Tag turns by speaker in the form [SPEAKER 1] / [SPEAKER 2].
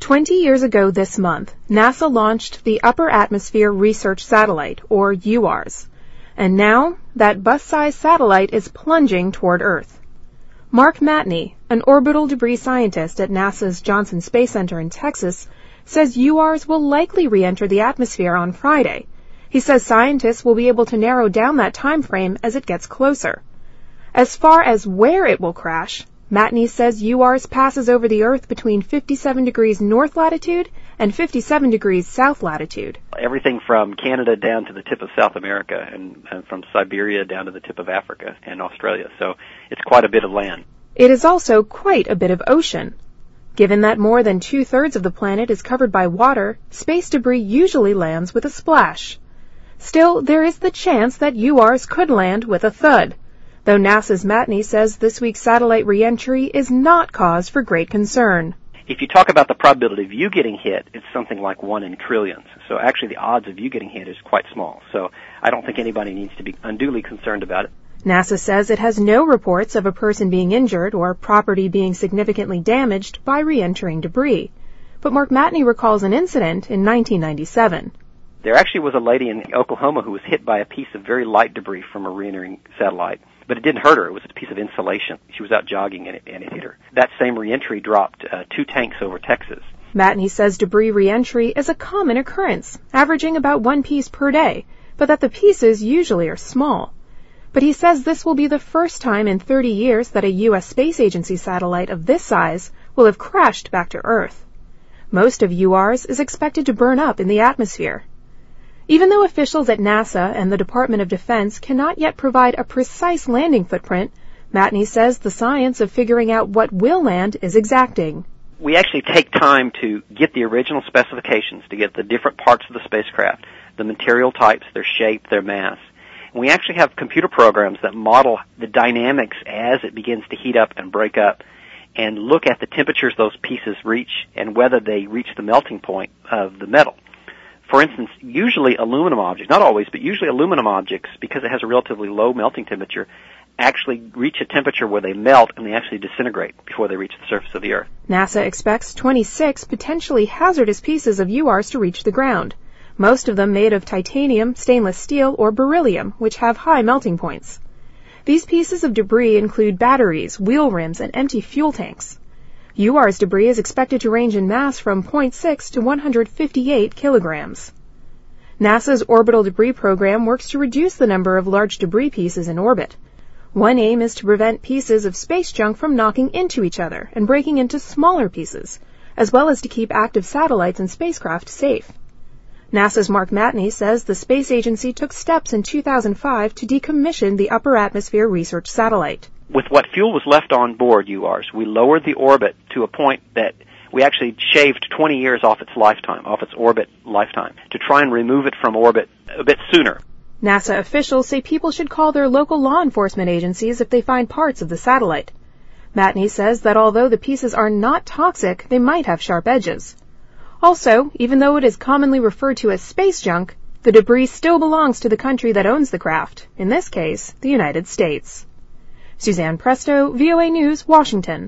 [SPEAKER 1] 20 years ago this month, NASA launched the Upper Atmosphere Research Satellite, or UARS. And now, that bus-sized satellite is plunging toward Earth. Mark Matney, an orbital debris scientist at NASA's Johnson Space Center in Texas, says UARS will likely re-enter the atmosphere on Friday. He says scientists will be able to narrow down that time frame as it gets closer. As far as where it will crash, Matney says UARS passes over the Earth between 57 degrees north latitude and 57 degrees south latitude.
[SPEAKER 2] Everything from Canada down to the tip of South America and from Siberia down to the tip of Africa and Australia. So it's quite a bit of land.
[SPEAKER 1] It is also quite a bit of ocean. Given that more than 2/3 of the planet is covered by water, space debris usually lands with a splash. Still, there is the chance that UARS could land with a thud, though NASA's Matney says this week's satellite re-entry is not cause for great concern.
[SPEAKER 2] If you talk about the probability of you getting hit, it's something like 1 in trillions. So actually the odds of you getting hit is quite small. So I don't think anybody needs to be unduly concerned about it.
[SPEAKER 1] NASA says it has no reports of a person being injured or property being significantly damaged by re-entering debris. But Mark Matney recalls an incident in 1997.
[SPEAKER 2] There actually was a lady in Oklahoma who was hit by a piece of very light debris from a re-entering satellite. But it didn't hurt her. It was a piece of insulation. She was out jogging and it hit her. That same re-entry dropped 2 tanks over Texas.
[SPEAKER 1] Matney says debris re-entry is a common occurrence, averaging about 1 piece per day, but that the pieces usually are small. But he says this will be the first time in 30 years that a U.S. Space Agency satellite of this size will have crashed back to Earth. Most of UARS is expected to burn up in the atmosphere. Even though officials at NASA and the Department of Defense cannot yet provide a precise landing footprint, Matney says the science of figuring out what will land is exacting.
[SPEAKER 2] We actually take time to get the original specifications, to get the different parts of the spacecraft, the material types, their shape, their mass. And we actually have computer programs that model the dynamics as it begins to heat up and break up and look at the temperatures those pieces reach and whether they reach the melting point of the metal. For instance, usually aluminum objects, not always, but usually aluminum objects, because it has a relatively low melting temperature, actually reach a temperature where they melt and they actually disintegrate before they reach the surface of the Earth.
[SPEAKER 1] NASA expects 26 potentially hazardous pieces of UARS to reach the ground, most of them made of titanium, stainless steel, or beryllium, which have high melting points. These pieces of debris include batteries, wheel rims, and empty fuel tanks. UARS debris is expected to range in mass from 0.6 to 158 kilograms. NASA's orbital debris program works to reduce the number of large debris pieces in orbit. One aim is to prevent pieces of space junk from knocking into each other and breaking into smaller pieces, as well as to keep active satellites and spacecraft safe. NASA's Mark Matney says the space agency took steps in 2005 to decommission the Upper Atmosphere Research Satellite.
[SPEAKER 2] With what fuel was left on board UARS, we lowered the orbit to a point that we actually shaved 20 years off its lifetime, off its orbit lifetime, to try and remove it from orbit a bit sooner.
[SPEAKER 1] NASA officials say people should call their local law enforcement agencies if they find parts of the satellite. Matney says that although the pieces are not toxic, they might have sharp edges. Also, even though it is commonly referred to as space junk, the debris still belongs to the country that owns the craft, in this case, the United States. Suzanne Presto, VOA News, Washington.